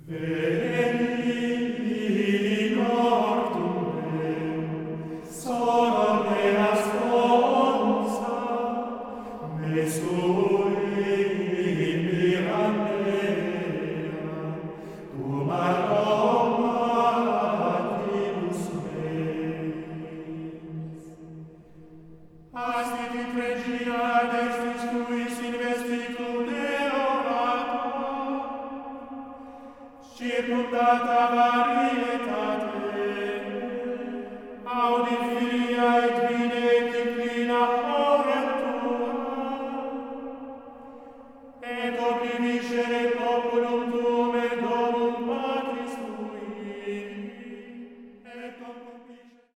Veni noctum meum, sola mea sponsa, me sui mira mea, tuum aromatibus meis. Astit regia dextris tuis investitum deorata, circumdata varie